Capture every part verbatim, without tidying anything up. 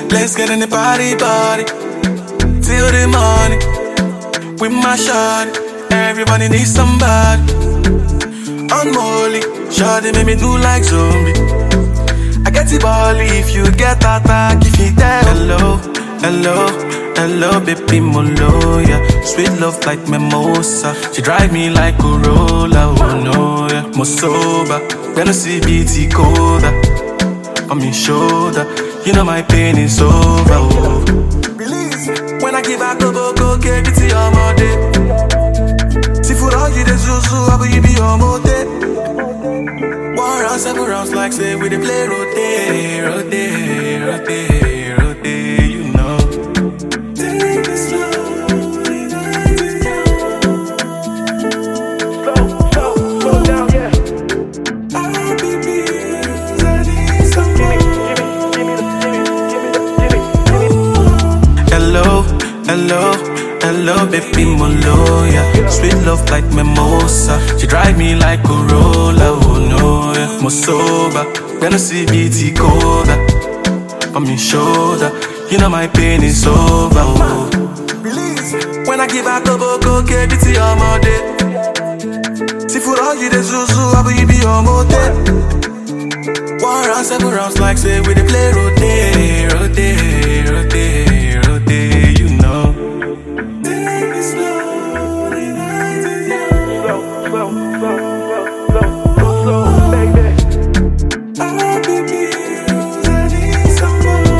Let's get in the party, party till the morning. With my shawty, everybody needs somebody. Unholy, shawty make me do like zombie. I get the bally if you get attack, if you tell. Hello, hello, hello, baby molo, yeah. Sweet love like mimosa. She drive me like Corolla, oh no, yeah. More sober, when I see B T coda on me shoulder, you know my pain is over, oh. Release, when I give out go go go, K B T all my day. See for all you the zuzu, I will you be your mote. One round, seven rounds like say we dey play rotate, rotate, rotate, rotate, you know. Take it slow. Hello, hello, hello, baby molo, yeah. Sweet love like mimosa. She drive me like Corolla, oh no, yeah. More sober, when I see B T coda on me shoulder, you know my pain is over, oh. Release, when I give out go go go, K B T all my day. See for all you the zuzu, I will you be your mote. One round, seven rounds like say we dey play rotate, rotate, rotate, rotate, you know. Take it slow, slow, slow, slow, slow, slow, slow, baby. I'll be bills, I need some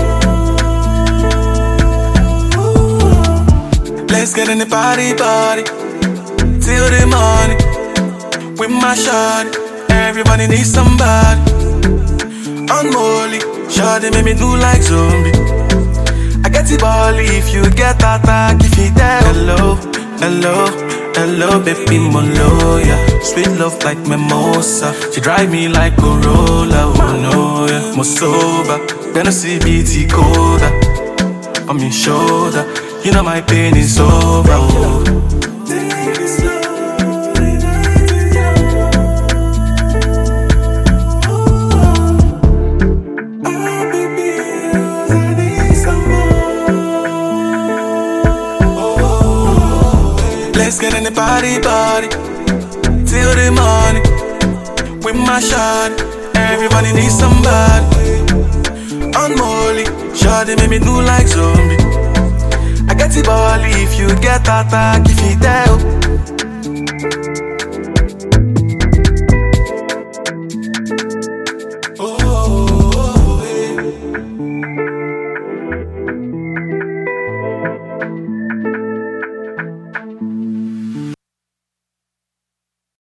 more. Let's get in the party, party till the morning. With my shawty, everybody needs somebody. Unholy, shawty make me do like zombie. I get the bally if you get attack, if you tell. Hello, hello, hello, baby molo, yeah. Sweet love like mimosa. She drive me like Corolla, oh no, yeah. More sober, when I see B T coda on me shoulder, you know my pain is over, oh. Take it slow. Let's get in the party, party till the morning. With my shawty, everybody needs somebody. Unholy, shawty make me do like zombie. I get the bally if you get attack, if you tell.